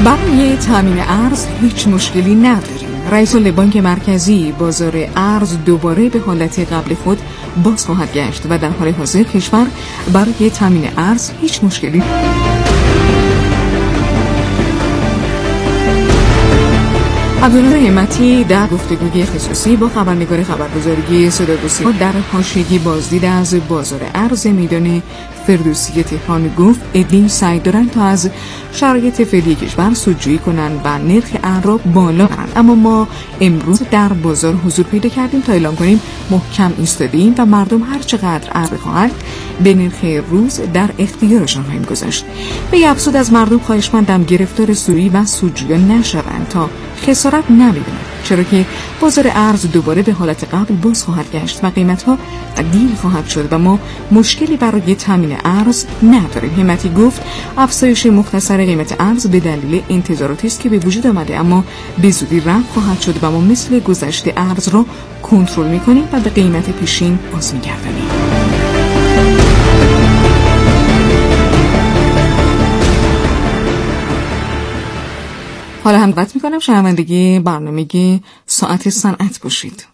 برای تامین ارز هیچ مشکلی نداریم. رئیس بانک مرکزی بازار ارز دوباره به حالت قبل خود باز خواهد گشت و در حال حاضر کشور برای تامین ارز هیچ مشکلی عبدالله همتی در گفتگوی خصوصی با خبرنگار خبرگزاری صدا و سیما در حاشیه بازدید از بازار ارز میدان فردوسی تهران گفت ادین سعی دارند تا از شرایط فعلی کشور سودجویی کنند و نرخ ارز را بالا برند، اما ما امروز در بازار حضور پیدا کردیم تا اعلام کنیم محکم ایستادیم و مردم هر چقدر ارز بخواهند به نرخ روز در اختیارشان خواهیم گذاشت. به افزود از مردم خواهشمندم گرفتار سوری و سودجویان نشوند تا خسارت نبینند، چرا که بازار ارز دوباره به حالت قبل باز خواهد گشت و قیمت‌ها تعدیل خواهد شد و ما مشکلی برای تامین ارز نداریم. همتی گفت افزایش مختصر قیمت ارز به دلیل انتظاراتی است که به وجود آمده، اما به زودی رفع خواهد شد و ما مثل گذشته ارز را کنترل می‌کنیم و به قیمت پیشین باز می‌گردانیم. حالا هم دعوت میکنم شنوندگی برنامه ساعت صنعت باشید.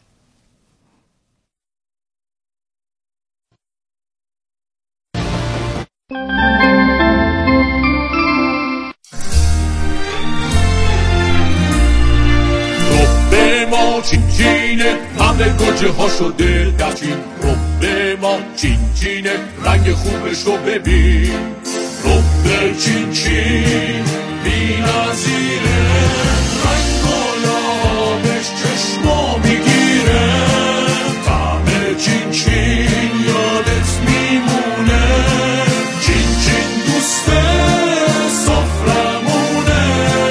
رب ما چین چینه همه گوجه ها شده دچین. رب ما چین چینه رنگ خوبش رو ببین. رب چین چین بی نظیره، رنگ و لابش چشما میگیره. طعم چین چین یادت میمونه، چین چین دوست سفرمونه.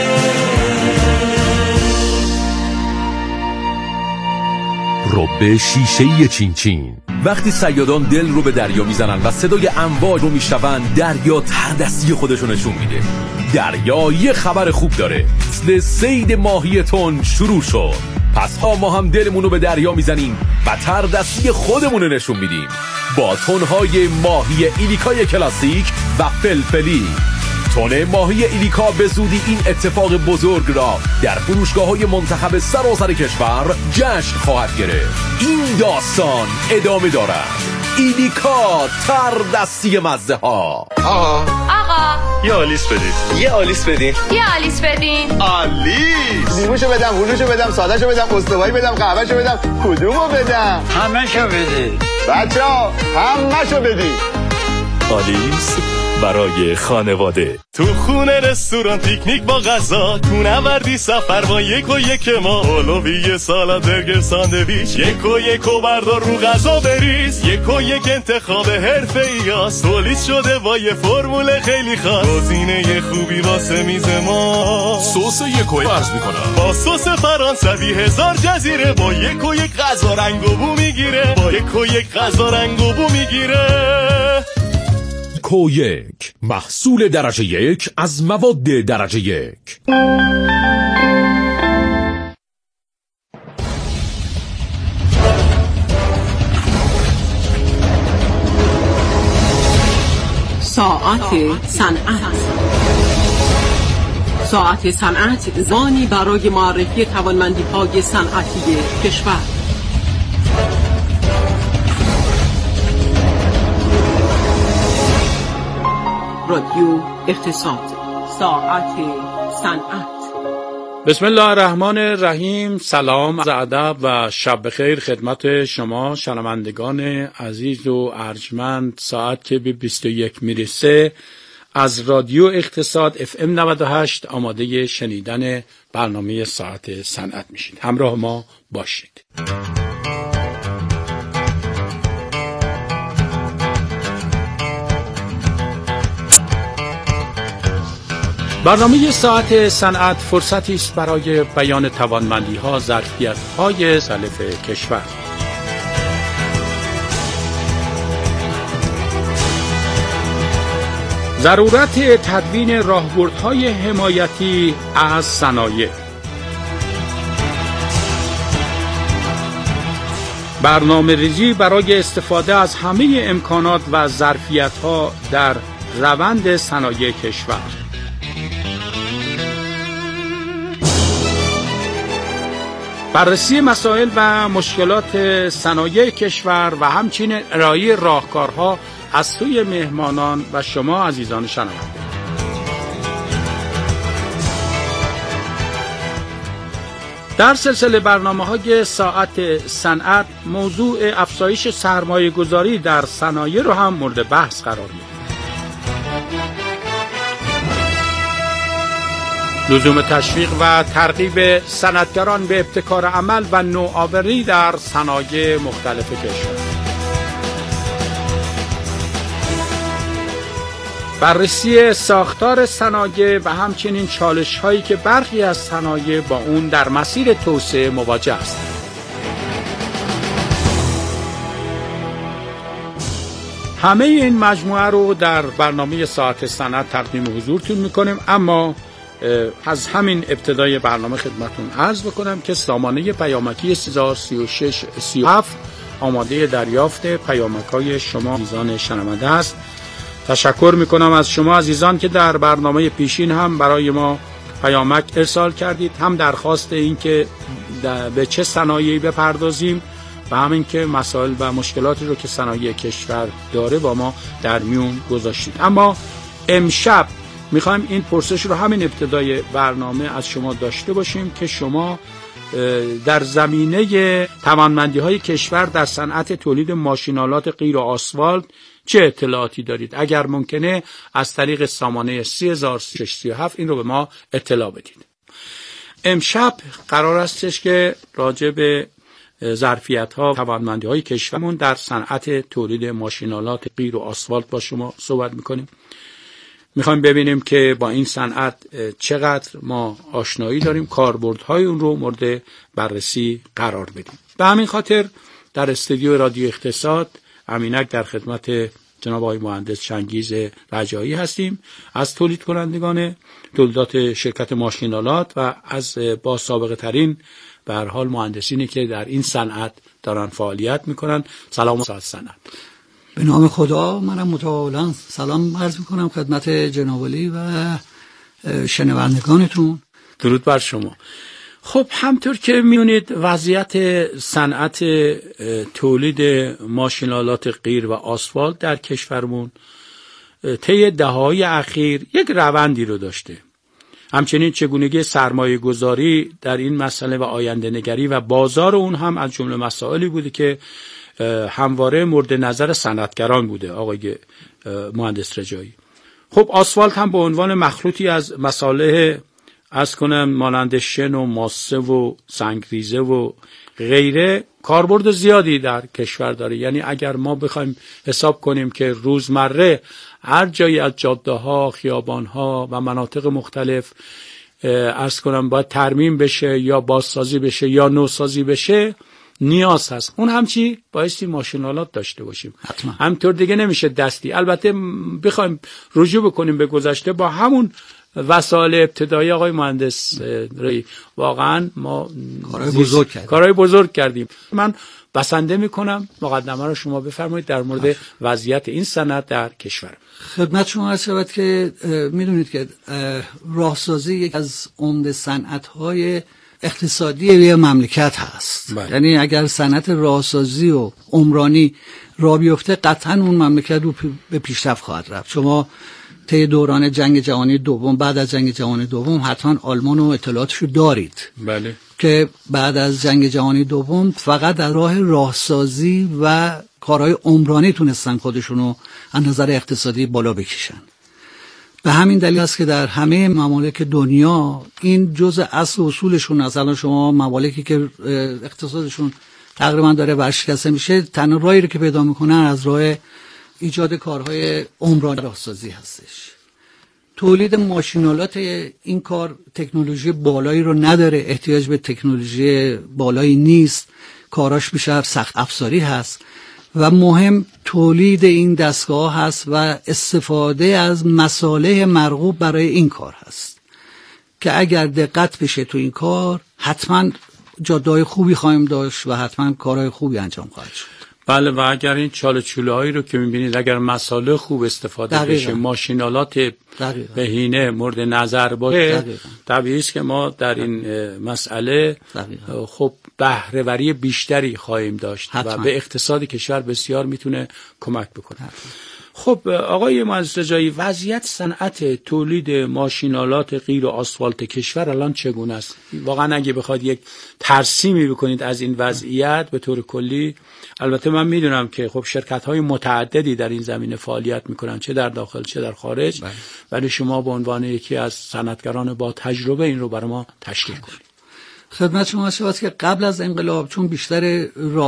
رب شیشه‌ای چین چین. وقتی صیادان دل رو به دریا میزنن و صدای امواج رو میشنون، دریا تردستی خودشو نشون میده. دریا یه خبر خوب داره، مثل صید ماهی تن شروع شد. پس ما هم دلمون رو به دریا میزنیم و تردستی خودمون رو نشون میدیم با تنهای ماهی ایلیکای کلاسیک و فلفلی. تن ماهی ایلیکا به زودی این اتفاق بزرگ را در فروشگاه‌های منتخب سراسر کشور جشن خواهد گرفت. این داستان ادامه دارد. ایلیکا تردستی مزه ها. آقا یه آلیس بدید. یه آلیس بدین. یه آلیس بدین. آلیس. لیموشو بدم، هلوشو بدم، سادهشو بدم، استوایی بدم، قهوهشو بدم، کدومو بدم؟ همه‌شو بدید. بچه‌ها همه‌شو بدید. آلیس برای خانواده. تو خونه، رستوران، پیکنیک با غذا، تو نوردی سفر با یک و یک ما. اولویه سالاد، برگر، ساندویچ، یک و بردار رو غذا بریز. یک و یک انتخاب حرفه‌ای‌است، تولید شده با یه فرمول خیلی خاص. گزینه خوبی واسه میز ما. سس یک و عرض میکنم با سس فرانسوی 1000 جزیره، با یک و یک غذا رنگ و بو میگیره. با یک و یک غذا رنگ و بو میگیره. کویک، محصول درجه 1 از مواد درجه 1. ساعت صنعت. ساعت صنعت زمانی برای معرفی توانمندی‌های صنعتی کشور. رادیو اقتصاد. ساعت صنعت. بسم الله الرحمن الرحیم. سلام، ادب و شب بخیر خدمت شما شنوندگان عزیز و ارجمند. ساعت که به 21 میرسه از رادیو اقتصاد FM 98 آماده شنیدن برنامه ساعت صنعت میشید. همراه ما باشید. برنامه ساعت صنعت فرصتی است برای بیان توانمندی‌ها، ظرفیت‌های مختلف کشور. ضرورت تدوین راهبردهای حمایتی از صنایع. برنامه‌ریزی برای استفاده از همه امکانات و ظرفیت‌ها در روند صنایع کشور. بررسی مسائل و مشکلات صنایع کشور و همچنین ارائه راهکارها از سوی مهمانان و شما عزیزان شنونده. در سلسله برنامه‌های ساعت صنعت موضوع افزایش سرمایه گذاری در صنایع رو هم مورد بحث قرار میدیم. لزوم تشویق و ترغیب صنعتگران به ابتکار عمل و نوآوری در صنایع مختلف کشور. بررسی ساختار صنایع و همچنین چالش‌هایی که برخی از صنایع با اون در مسیر توسعه مواجه هستند. همه این مجموعه رو در برنامه ساعت صنعت تقدیم حضورتون می‌کنیم، اما از همین ابتدای برنامه خدمتون عرض بکنم که سامانه پیامکی 303637 آماده دریافت پیامک‌های شما عزیزان شنونده است. تشکر میکنم از شما عزیزان که در برنامه پیشین هم برای ما پیامک ارسال کردید، هم درخواست این که به چه صنایعی بپردازیم و همین که مسائل و مشکلاتی رو که صنایع کشور داره با ما در میون گذاشتید. اما امشب میخوایم این پرسش رو همین ابتدای برنامه از شما داشته باشیم که شما در زمینه توانمندی‌های کشور در صنعت تولید ماشین‌آلات غیر و آسفالت چه اطلاعاتی دارید؟ اگر ممکنه از طریق سامانه 303637 این رو به ما اطلاع بدید. امشب قرار استش که راجع به ظرفیت‌ها، توانمندی‌های کشورمون در صنعت تولید ماشین‌آلات غیر و آسفالت با شما صحبت می‌کنیم. میخوایم ببینیم که با این صنعت چقدر ما آشنایی داریم، کاربردهای اون رو مورد بررسی قرار بدیم. به همین خاطر در استودیو رادیو اقتصاد امینک در خدمت جناب آقای مهندس چنگیز رجایی هستیم از تولید کنندگان تولیدات شرکت ماشین‌آلات و از با سابقه ترین به هر حال مهندسینی که در این صنعت دارن فعالیت میکنن. سلام و صنعت. به نام خدا، منم متوالا سلام عرض میکنم خدمت جناب علی و شنوندگانتون. درود بر شما. خب همطور که می‌دونید وضعیت صنعت تولید ماشین‌آلات غیر و آسفالت در کشورمون طی دهه‌های اخیر یک روندی رو داشته. همچنین چگونگی سرمایه گذاری در این مسئله و آینده نگری و بازار اون هم از جمله مسائلی بوده که همواره مورد نظر صنعتگران بوده آقای مهندس رجایی. خب آسفالت هم به عنوان مخلوطی از مصالح مانند شن و ماسه و سنگریزه و غیره کاربرد زیادی در کشور داره. یعنی اگر ما بخوایم حساب کنیم که روزمره هر جایی از جاده ها، خیابان ها و مناطق مختلف باید ترمیم بشه یا بازسازی بشه یا نوسازی بشه، نیاز هست. اون همچی بایستی ماشین‌آلات داشته باشیم. حتما. همطور دیگه نمیشه دستی. البته بخوایم رجوع بکنیم به گذشته با همون وسایل ابتدایی آقای مهندس رایی، واقعا ما کارهای بزرگ کردیم. من بسنده میکنم مقدمه رو شما بفرمایید در مورد وضعیت این صنعت در کشور. خدمت شما عرض شود که میدونید که راهسازی یک از عمده صنعت‌های اقتصادی یه مملکت هست. یعنی اگر صنعت راهسازی و عمرانی راه بیفته قطعا اون مملکت رو به پیشرفت خواهد رفت. شما طی دوران جنگ جهانی دوم، بعد از جنگ جهانی دوم حتما آلمان و اطلاعاتشو دارید. بله. که بعد از جنگ جهانی دوم فقط در راه راهسازی و کارهای عمرانی تونستن خودشونو از نظر اقتصادی بالا بکشن. به همین دلیل است که در همه ممالک دنیا این جزء اصل اصولشون است. الان شما ممالکی که اقتصادشون تقریبا داره ورشکسته میشه، تنها راهی رو که پیدا میکنن از راه ایجاد کارهای عمرانی راهسازی هستش. تولید ماشین‌آلات این کار تکنولوژی بالایی رو نداره، احتیاج به تکنولوژی بالایی نیست، کاراش بیشتر سخت افزاری هست و مهم تولید این دستگاه هست و استفاده از مصالح مرغوب برای این کار هست که اگر دقت بشه تو این کار حتما جاده‌های خوبی خواهیم داشت و حتما کارهای خوبی انجام خواهد شد. بله، و اگر این چاله چوله هایی رو که میبینید اگر مساله خوب استفاده بشه، ماشینالات بهینه مورد نظر باشه، طبیعی است که ما در این مسئله خب بهره‌وری بیشتری خواهیم داشت و به اقتصاد کشور بسیار میتونه کمک بکنه. خب آقای مهندس رجایی، وضعیت صنعت تولید ماشینالات غیر آسفالت کشور الان چگونه است؟ واقعا اگه بخواد یک ترسیمی بکنید از این وضعیت به طور کلی، البته من میدونم که خب شرکت‌های متعددی در این زمینه فعالیت میکنن، چه در داخل چه در خارج، ولی شما به عنوان یکی از صنعتگران با تجربه این رو برای ما تشریح کنید. خدمت شما شود که قبل از انقلاب چون بیشتر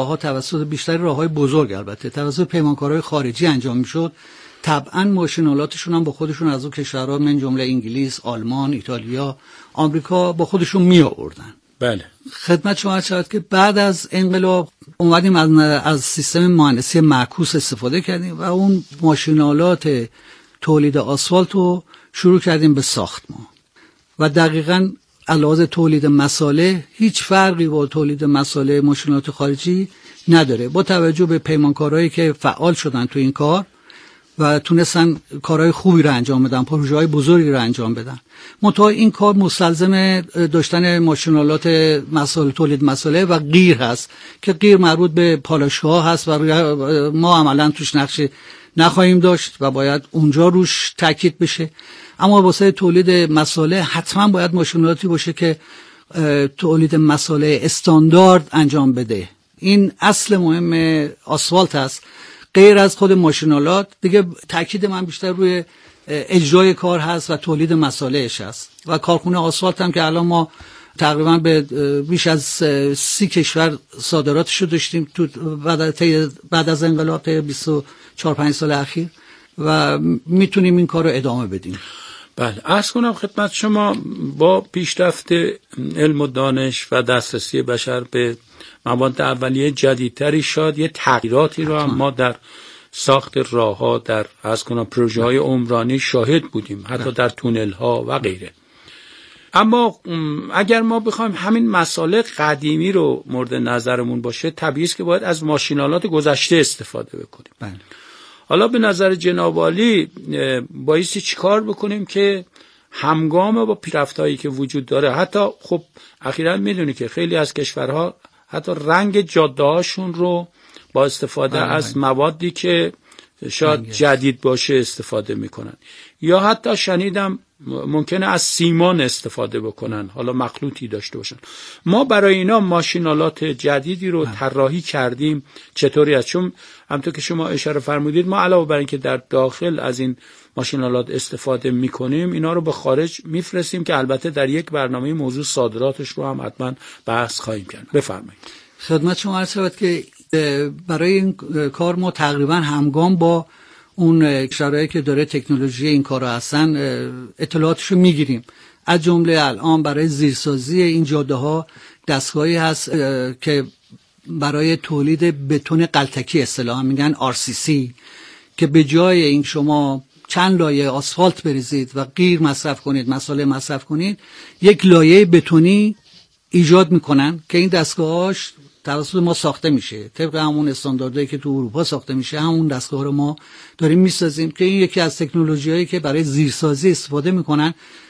راه‌های بزرگ البته توسط پیمانکارهای خارجی انجام میشد، طبعا ماشینالاتشون هم با خودشون از اون کشورها من جمله انگلیس، آلمان، ایتالیا، آمریکا با خودشون می آوردن. بله. خدمت شما شود که بعد از انقلاب اومدیم از سیستم مهندسی معکوس استفاده کردیم و اون ماشینالات تولید آسفالت رو شروع کردیم به ساختمان و دقیقاً علاوه تولید مساله هیچ فرقی با تولید مساله ماشینالات خارجی نداره، با توجه به پیمانکارهایی که فعال شدن تو این کار و تونستن کارهای خوبی رو انجام بدن، پروژه‌های بزرگی رو انجام بدن. منتها این کار مستلزم داشتن ماشینالات مساله تولید مساله و غیر هست که غیر مربوط به پالایشگاه هست و ما عملا توش نقشی نخواهیم داشت و باید اونجا روش تاکید بشه. اما واسه تولید مساله حتما باید ماشینالاتی باشه که تولید مساله استاندارد انجام بده. این اصل مهم آسفالت است. غیر از خود ماشینالات دیگه تاکید من بیشتر روی اجرای کار هست و تولید مسالهش هست و کارخونه آسفالت هم که الان ما تقریبا به بیش از 30 کشور صادراتش رو داشتیم تو بعد از انقلاب 24-25 سال اخیر و میتونیم این کار رو ادامه بدیم. بله، عرض کنم خدمت شما با پیشرفت علم و دانش و دسترسی بشر به مواد اولیه جدیدتری شاید یه تغییراتی رو هم ما در ساخت راه‌ها، در عرض کنم پروژه‌های عمرانی شاهد بودیم، حتی در تونل‌ها و غیره. اما اگر ما بخوایم همین مسائل قدیمی رو مورد نظرمون باشه، طبیعی است که باید از ماشینالات گذشته استفاده بکنیم. بله. حالا به نظر جناب عالی بایستی چیکار بکنیم که همگام با پیشرفت‌هایی که وجود داره، حتی خب اخیراً میدونی که خیلی از کشورها حتی رنگ جاده‌هاشون رو با استفاده از موادی که شاید جدید باشه استفاده میکنن، یا حتی شنیدم ممکنه از سیمان استفاده بکنن، حالا مخلوطی داشته باشن. ما برای اینا ماشینالات جدیدی رو طراحی کردیم. چطوری است؟ چون همونطور که شما اشاره فرمودید ما علاوه بر اینکه در داخل از این ماشینالات استفاده میکنیم، اینا رو به خارج میفرستیم که البته در یک برنامه موضوع صادراتش رو هم حتما بحث خواهیم کرد. بفرمایید. خدمت شما عرض شود که برای این کار ما تقریبا همگام با اون کشورهایی که داره تکنولوژی این کارا هستن اطلاعاتشو میگیریم. از جمله الان برای زیرسازی این جاده ها دستگاهی هست که برای تولید بتون غلتکی اصطلاحاً میگن RCC، که به جای این شما چند لایه آسفالت بریزید و غیر مصرف کنید، مساله مصرف کنید، یک لایه بتونی ایجاد میکنن که این دستگاهاش توسط ما ساخته میشه، طبق همون استانداردهایی که تو اروپا ساخته میشه همون دستگاه رو ما داریم میسازیم، که این یکی از تکنولوژی‌هایی که برای زیرسازی استفاده میکنن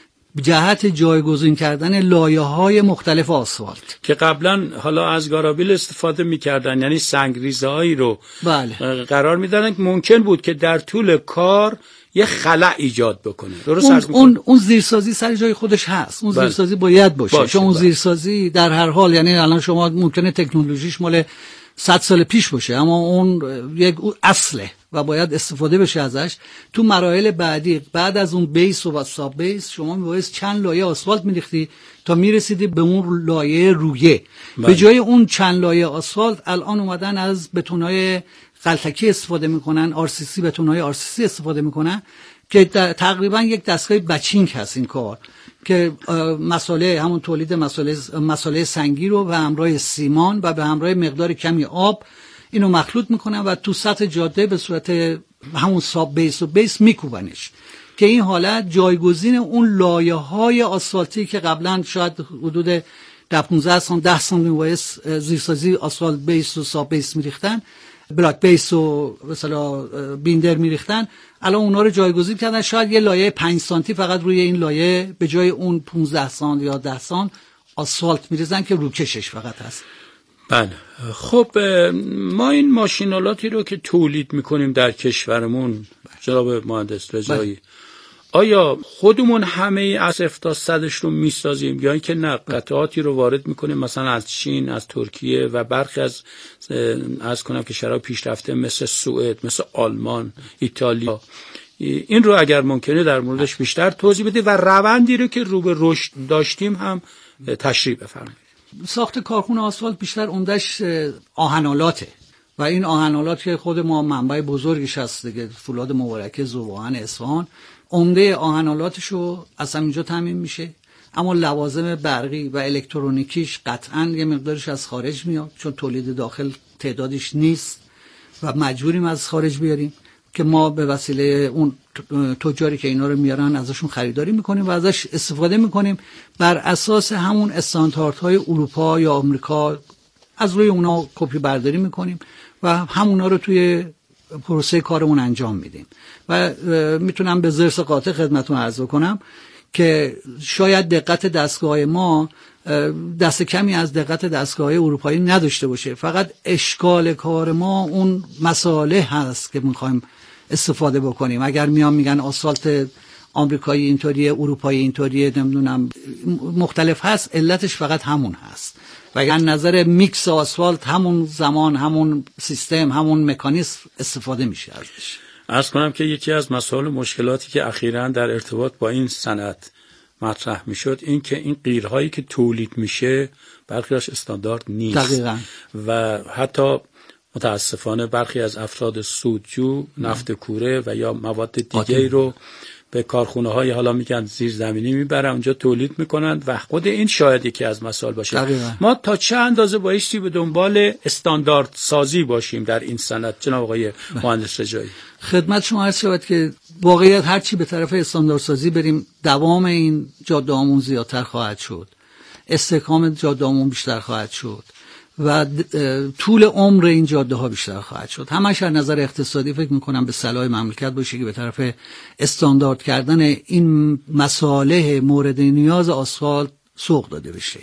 جهت جایگزین کردن لایه‌های مختلف آسفالت که قبلا حالا از گارابیل استفاده میکردن، یعنی سنگریزه‌هایی رو قرار میدادن که ممکن بود که در طول کار یه خلأ ایجاد بکنه. درست اون زیرسازی سر جای خودش هست، اون زیرسازی باید باشه چون اون زیرسازی در هر حال، یعنی الان شما ممکنه تکنولوژیش مال 100 سال پیش باشه اما اون یک اصله و باید استفاده بشه ازش. تو مراحل بعدی بعد از اون بیس و ساب بیس شما میبایست چند لایه آسفالت میریختی تا میرسیدی به اون لایه رویه. به جای اون چند لایه آسفالت الان اومدن از بتونای غلتکی استفاده میکنن، RCC، بتونای RCC استفاده میکنن که تقریبا یک دستگاه بچینگ هست این کار، که مساله همون تولید مساله سنگی رو به همراه سیمان و به همراه مقدار کمی آب اینو مخلوط میکنن و تو سطح جاده به صورت همون ساب بیس و بیس میکوبنش، که این حالت جایگزین اون لایه‌های آسفالتی که قبلا شاید حدود 10 سانتی زیرسازی آسفالت بیس و ساب بیس میریختن، بلاک بیس و مثلا بیندر میریختن، الان اونا رو جایگزین کردن، شاید یه لایه 5 سانتی فقط روی این لایه به جای اون 15 سانت یا 10 سانت آسفالت میریزن که روکشش فقط هست. بله. خب ما این ماشینالاتی رو که تولید میکنیم در کشورمون جناب مهندس رضایی، آیا خودمون همه از 0 تا 100ش رو میسازیم یا اینکه نه قطعاتی رو وارد میکنیم مثلا از چین، از ترکیه و برخی از کنم که کشورهای پیشرفته مثل سوئد، مثل آلمان، ایتالیا، این رو اگر ممکنه در موردش بیشتر توضیح بده و روندی رو که رو به رشد داشتیم هم تشریح بفرمایید. ساخت کارخونه آسفالت بیشتر عمدش آهنالاته و این آهنالات که خود ما منبع بزرگش هست دیگه، فولاد مبارکه، ذوب‌آهن اصفهان، عمده آهنالاتشو از همینجا تامین میشه، اما لوازم برقی و الکترونیکیش قطعاً یه مقدارش از خارج میاد چون تولید داخل تعدادش نیست و مجبوریم از خارج بیاریم که ما به وسیله اون تجاری که اینا رو میارن ازشون خریداری میکنیم و ازش استفاده میکنیم بر اساس همون استانداردهای اروپا یا آمریکا، از روی اونا کپی برداری میکنیم و همونا رو توی پروسه کارمون انجام میدیم. و میتونم به ضرس قاطع خدمتتون عرض کنم که شاید دقت دستگاه ما دست کمی از دقت دستگاه اروپایی نداشته باشه، فقط اشکال کار ما اون مصالح هست که میخوایم استفاده بکنیم. اگر میگن آسفالت آمریکایی اینطوریه، اروپایی اینطوریه، نمیدونم مختلف هست، علتش فقط همون هست. و اگر نظر میکس آسفالت همون زمان، همون سیستم، همون مکانیزم استفاده میشه ازش. عرض کنم که یکی از مسائل مشکلاتی که اخیراً در ارتباط با این صنعت مطرح میشد این که این قیرهایی که تولید میشه برخیش استاندارد نیست. دقیقاً. و حتی متاسفانه برخی از افراد سودجو نفت کوره و یا مواد دیگری رو به کارخونه های حالا میگن زیرزمینی میبرن، اونجا تولید میکنن و خود این شاید یکی از مسائل باشه. دقیقا. ما تا چه اندازه بایستی به دنبال استاندارد سازی باشیم در این صنعت جناب آقای مهندس رجایی؟ خدمت شما عرض شود که واقعیت هر چی به طرف استاندارد سازی بریم دوام این جاده آمون زیادتر خواهد شد، استحکام جاده آمون بیشتر خواهد شد و طول عمر این جاده ها بیشتر خواهد شد. همش از نظر اقتصادی فکر میکنم به صلاح مملکت باشه که به طرف استاندارد کردن این مصالح مورد نیاز آسفالت سوق داده بشه.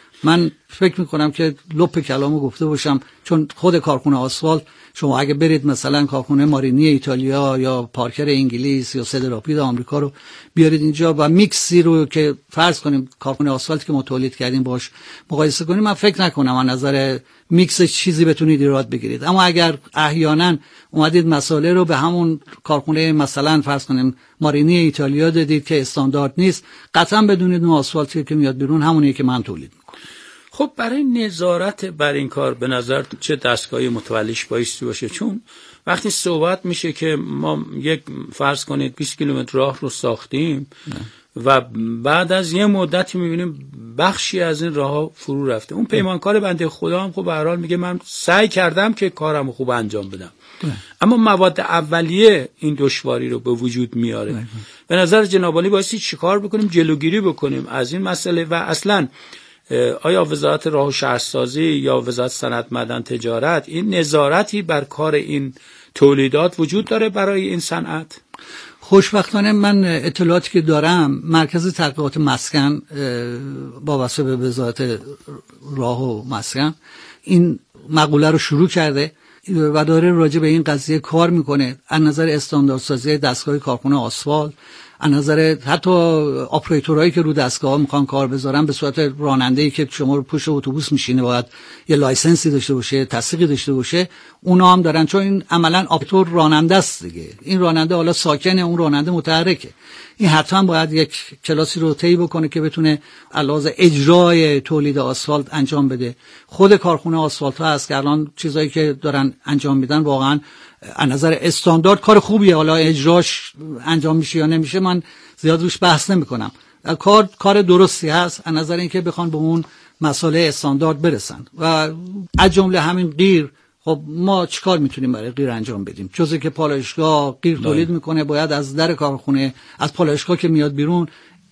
من فکر میکنم که لپ کلامو گفته باشم، چون خود کارخونه آسفالت شما اگه برید مثلا کارخونه مارینی ایتالیا یا پارکر انگلیس یا سدراپید آمریکا رو بیارید اینجا و میکسی رو که فرض کنیم کارخونه آسفالت که ما تولید کردیم باش مقایسه کنیم، من فکر نکنم از نظر میکس چیزی بتونید ایراد بگیرید. اما اگر احیانا اومدید مساله رو به همون کارخونه مثلا فرض کنیم مارینی ایتالیا دادید که استاندارد نیست، قطعا بدونید اون آسفالتی که میاد بیرون همونیه که من تولید میکنم. خب برای نظارت بر این کار به نظر چه دستگاهی متولیش بایستی باشه؟ چون وقتی صحبت میشه که ما یک فرض کنید 20 کیلومتر راه رو ساختیم و بعد از یه مدتی میبینیم بخشی از این راه فرو رفته، اون پیمانکار بنده خدا هم خب به هر حال میگه من سعی کردم که کارمو خوب انجام بدم، اما مواد اولیه این دشواری رو به وجود میاره. به نظر جناب عالی بایستی چیکار بکنیم جلوگیری بکنیم از این مسئله؟ و اصلا آیا وزارت راه و شهرسازی یا وزارت صنعت معدن تجارت این نظارتی بر کار این تولیدات وجود داره برای این صنعت؟ خوشبختانه من اطلاعاتی که دارم مرکز تحقیقات مسکن وابسته به وزارت راه و مسکن این مقوله رو شروع کرده و داره راجع به این قضیه کار میکنه، از نظر استانداردسازی دستگاه کارخونه آسفالت، از نظر حتی آپریتورایی که رو دستگاه ها میخوان کار بذارن به صورت راننده‌ای که شما رو پشت اتوبوس میشینه باید یه لایسنسی داشته باشه، تصدیقی داشته باشه، اونا هم دارن، چون این عملاً آپریتور راننده است دیگه. این راننده حالا ساکنه، اون راننده متحرکه، این حتما باید یک کلاسی رو طی بکنه که بتونه علاوه اجرای تولید آسفالت انجام بده. خود کارخونه آسفالت ها هست که الان چیزایی که دارن انجام میدن واقعا از نظر استاندارد کار خوبیه، حالا اجراش انجام میشه یا نمیشه من زیاد روش بحث نمیکنم، کار درستی هست از نظر اینکه بخوان به اون مسئله استاندارد برسن. و از جمله همین قیر، خب ما چیکار میتونیم برای قیر انجام بدیم جز که پالایشگاه قیر تولید میکنه، باید از در کارخونه از پالایشگاه که میاد بیرون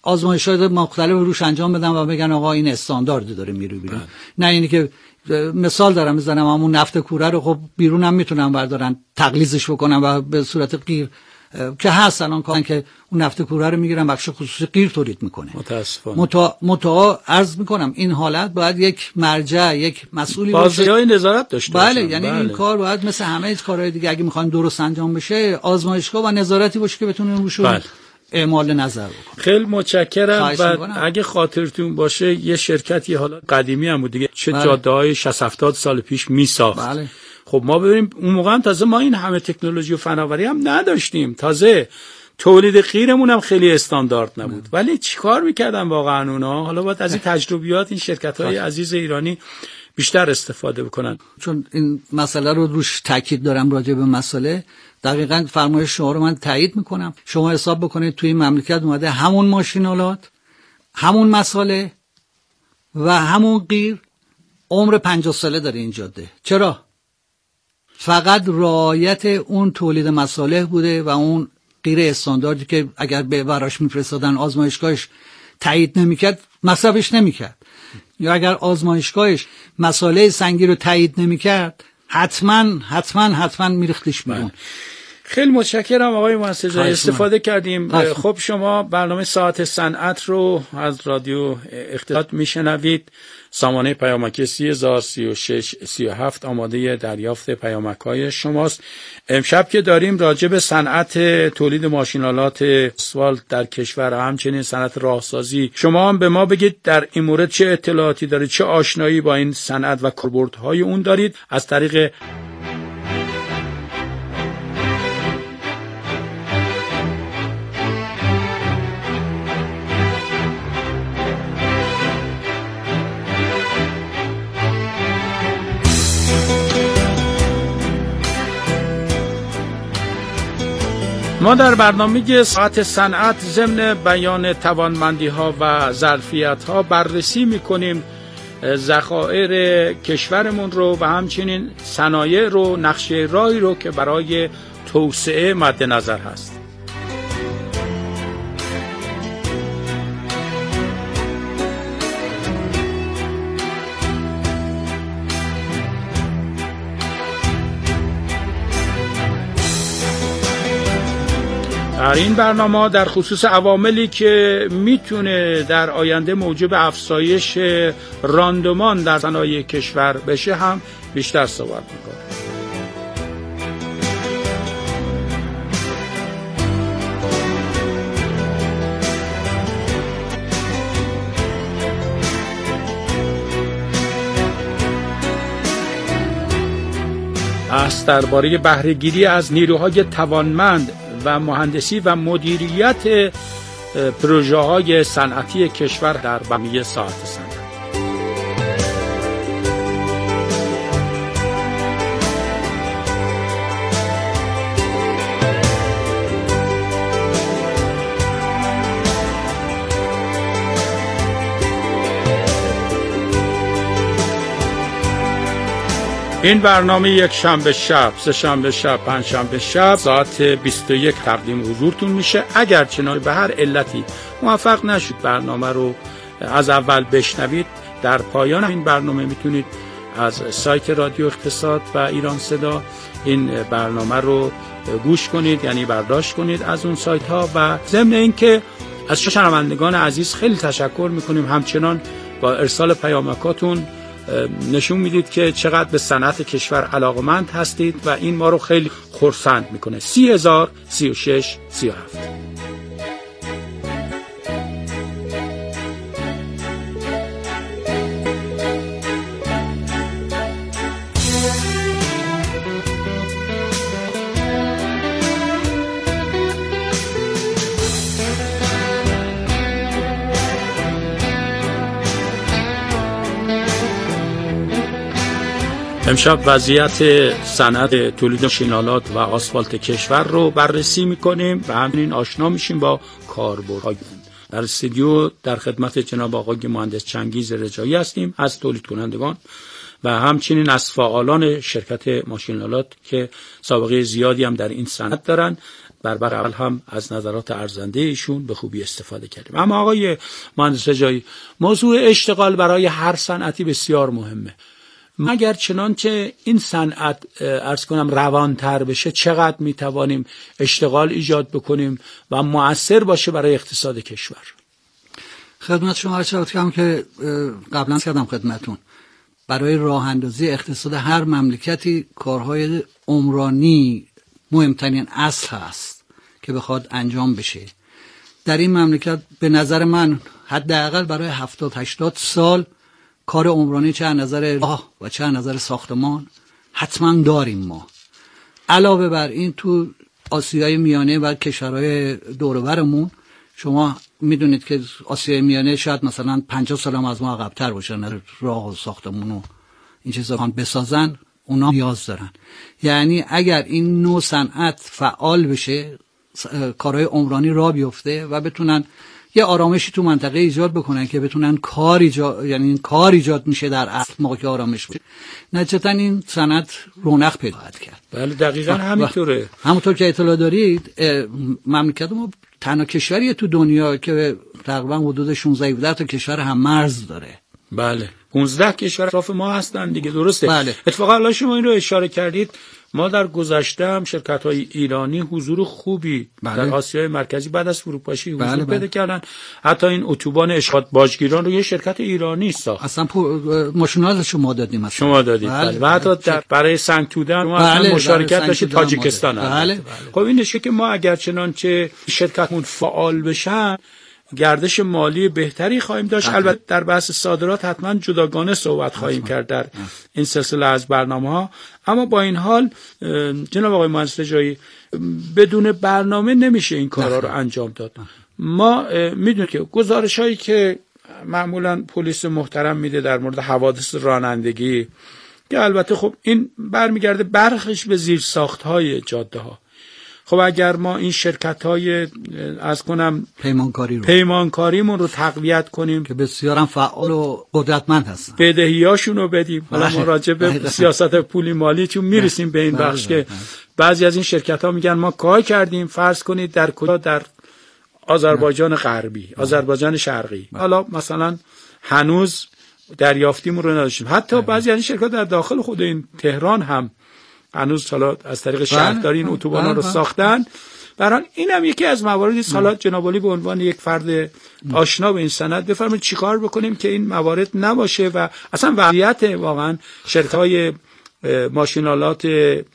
آزمایشات مختلف روش انجام بدن و بگن آقا این استاندارد داره میره بیرون. نه اینی که مثال دارم میزنم، همون نفت کوره رو خب بیرون هم میتونن بردارن تقلیزش بکنن و به صورت قیر که هست الان کارن که اون نفت کوره رو میگیرن بخش خصوصی قیر تولید میکنه. متأ عرض میکنم این حالت باید یک مرجع، یک مسئولی باشه، بازهای نظارت داشته باشه. بله، یعنی این کار باید مثل همه کارهای دیگه اگه میخوایم درست انجام بشه آزمایشگاه و نظارتی باشه که بتونن روشون اعمال نظر بکنه. خیلی متشکرم. و اگه خاطرتون باشه یه شرکتی حالا قدیمی هم بود دیگه، چه جاده‌های 60-70 سال پیش میساخت. بله. خب ما ببینیم اون موقع هم تازه ما این همه تکنولوژی و فناوری هم نداشتیم، تازه تولید قیرمون هم خیلی استاندارد نبود. ولی چیکار میکردن واقعا اونا؟ حالا باید از این تجربیات این شرکت‌های عزیز ایرانی بیشتر استفاده بکنن. چون این مسئله رو روش تاکید دارم راجع به مسئله، دقیقاً فرمایش شما رو من تایید میکنم. شما حساب بکنید توی این مملکت اومده همون ماشینالات، همون مساله و همون قیر عمر 50 ساله داره این جاده. چرا؟ فقط رعایت اون تولید مصالح بوده و اون قیر استانداردی که اگر به براش میفرستادن آزمایشگاهش تایید نمیکرد مصرفش نمیکرد، یا اگر آزمایشگاهش مساله سنگی رو تایید نمیکرد حتما میریختش بیرون. خیلی متشکرم آقای مؤسسه، استفاده کردیم. خب شما برنامه ساعت صنعت رو از رادیو اختلاط میشنوید. سامانه پیامکی 303637 آماده دریافت پیامک‌های شماست. امشب که داریم راجع به صنعت تولید ماشین‌آلات اسفالت در کشور و همچنین صنعت راهسازی، شما هم به ما بگید در این مورد چه اطلاعاتی دارید، چه آشنایی با این صنعت و کاربردهای اون دارید از طریق ما در برنامه ساعت صنعت ضمن بیان توانمندی‌ها و ظرفیت‌ها بررسی می‌کنیم ذخایر کشورمون رو و همچنین صنایع رو، نقشه راهی رو که برای توسعه مد نظر هست. در این برنامه در خصوص عواملی که میتونه در آینده موجب افزایش راندمان در صنایع کشور بشه هم بیشتر صحبت میکنه. از درباره بهره‌گیری از نیروهای توانمند و مهندسی و مدیریت پروژه‌های صنعتی کشور در برنامه ساعت صنعت. این برنامه یک شنبه شب، سه شنبه شب، پنج شنبه شب ساعت 21 تقدیم حضورتون میشه. اگر چنانچه به هر علتی موفق نشد برنامه رو از اول بشنوید، در پایان این برنامه میتونید از سایت رادیو اقتصاد و ایران صدا این برنامه رو گوش کنید، یعنی برداشت کنید از اون سایت ها. و ضمن اینکه از شنوندگان عزیز خیلی تشکر میکنیم، همچنان با ارسال پیامکاتون نشون میدید که چقدر به صنعت کشور علاقمند هستید و این ما رو خیلی خرسند میکنه. 30,036,37. امشب وضعیت صنعت تولید ماشین‌آلات و آسفالت کشور رو بررسی می‌کنیم و همین آشنا میشیم با کاربردهای اون. در استودیو در خدمت جناب آقای مهندس چنگیز رجایی هستیم از تولید کنندگان و همچنین از فعالان شرکت ماشین‌آلات که سابقه زیادی هم در این صنعت دارن. در بغل هم از نظرات ارزنده ایشون به خوبی استفاده کردیم. اما آقای مهندس رجایی، موضوع اشتغال برای هر صنعتی بسیار مهمه. مگر چنانچه این صنعت عرض کنم روانتر بشه، چقدر میتوانیم اشتغال ایجاد بکنیم و مؤثر باشه برای اقتصاد کشور؟ خدمت شما عرض کردم که قبلا کردم خدمتون، برای راه اندازی اقتصاد هر مملکتی کارهای عمرانی مهمترین اصل هست که بخواد انجام بشه. در این مملکت به نظر من حداقل برای 70-80 سال کار عمرانی چه از نظر راه و چه از نظر ساختمان حتما داریم ما. علاوه بر این تو آسیای میانه و کشورهای دور و برمون شما میدونید که آسیای میانه شاید مثلا 50 سال هم از ما عقب‌تر باشن، راه و ساختمون و این چیزا خان بسازن، اونا نیاز دارن. یعنی اگر این نوع صنعت فعال بشه، کارهای عمرانی راه بیفته و بتونن یه آرامشی تو منطقه ایجاد بکنن که بتونن یعنی کار ایجاد میشه در اصل موقع که آرامش باشه، نتیجتا این صنعت رونق پیدا کرد. بله دقیقاً همینطوره. همونطور که اطلاع دارید مملکت ما تنها کشوریه تو دنیا که تقریبا حدود 16 تا کشور هم مرز داره. بله 15 کشور اطراف ما هستن دیگه، درسته؟ بله. اتفاقا الان شما این رو اشاره کردید، ما در گذشته هم شرکت‌های ایرانی حضور خوبی در آسیای مرکزی بعد از فروپاشی حضور پیدا کردن. حتی این اتوبان اشخاط باجگیران رو یه شرکت ایرانی ساخت. اصلا ماشین‌ها شما دادیم مثلا. شما دادید. بله. و حتی برای سنگ توده ما مشارکت داشتید تاجیکستان. بله. خب این نشه که ما اگر چنانچه شرکتمون فعال بشن گردش مالی بهتری خواهیم داشت. البته در بحث صادرات حتما جداگانه صحبت خواهیم کرد در این سلسله از برنامه‌ها. اما با این حال جناب آقای مهندس رجایی، بدون برنامه نمیشه این کارا رو انجام داد. ما میدونیم که گزارش‌هایی که معمولا پلیس محترم میده در مورد حوادث رانندگی، که البته خب این برمیگرده برخش به زیرساخت‌های جاده‌ها. خب اگر ما این شرکت‌های از کنم پیمانکاریمون رو تقویت کنیم که بسیار هم فعال و قدرتمند هستن، بدهیاشون رو بدیم. حالا ما راجع به سیاست پولی مالی چون میرسیم به این بخش که بعضی از این شرکت‌ها میگن ما کار کردیم، فرض کنید در کجا، در آذربایجان غربی، آذربایجان شرقی، حالا مثلا هنوز دریافتیمون رو نداشتیم. حتی بعضی از این شرکت‌ها در داخل خود این تهران هم هنوز حالا از طریق شهرداری این اتوبانا رو ساختن. برای این هم یکی از مواردی است. حالا جناب عالی به عنوان یک فرد آشنا به این صنعت بفرمایید چیکار بکنیم که این موارد نباشه و اصلا وضعیت واقعا شرکت‌های ماشینالات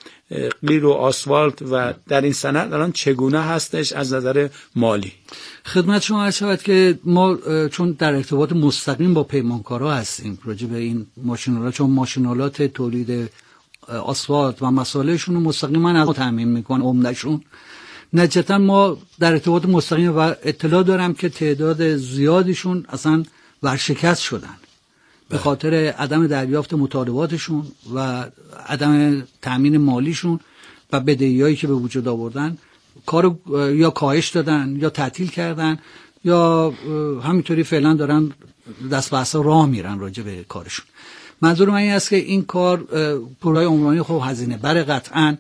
غیر و آسفالت و در این صنعت الان چگونه هستش از نظر مالی؟ خدمت شما عرض شود که ما چون در ارتباط مستقیم با پیمانکارا هستیم راجع به این ماشینالات، چون ماشینالات تولید آسفالت و مسائلشون رو مستقیما از ما تامین میکنن عمدهشون، نتیجتا ما در ارتباط مستقیم و اطلاع دارم که تعداد زیادیشون اصلا ورشکست شدن به خاطر عدم دریافت مطالباتشون و عدم تامین مالیشون و بدهیایی که به وجود آوردن. کارو یا کاهش دادن یا تعطیل کردن یا همینطوری فعلا دارن دست به عصا راه میرن راجع به کارشون. منظور من این است که این کار پروژه عمرانی خوب هزینه بره قطعاً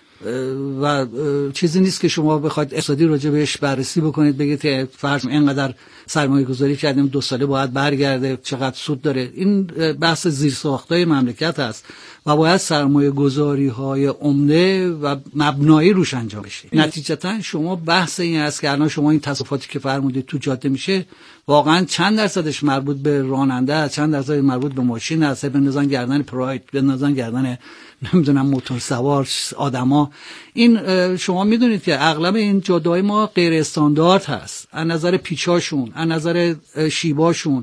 و چیزی نیست که شما بخواید اقتصادی راجع بهش بررسی بکنید بگید که فرض اینقدر سرمایه گذاری کردیم 2 ساله باید برگرده، چقدر سود داره. این بحث زیرساخت‌های مملکت است و باید سرمایه گذاری‌های عمده و مبنایی روش انجام بشه. نتیجتا شما بحث این است که الان شما این تصرفاتی که فرمودید تو جاده میشه واقعا چند درصدش مربوط به راننده است، چند درصد مربوط به ماشین است، بندازن گردن پراید، بندازن گردن نمیدونم موتور سوار آدما. این شما میدونید که اغلب این جاده‌های ما غیر استاندارد هست از نظر پیچاشون، از نظر شیباشون،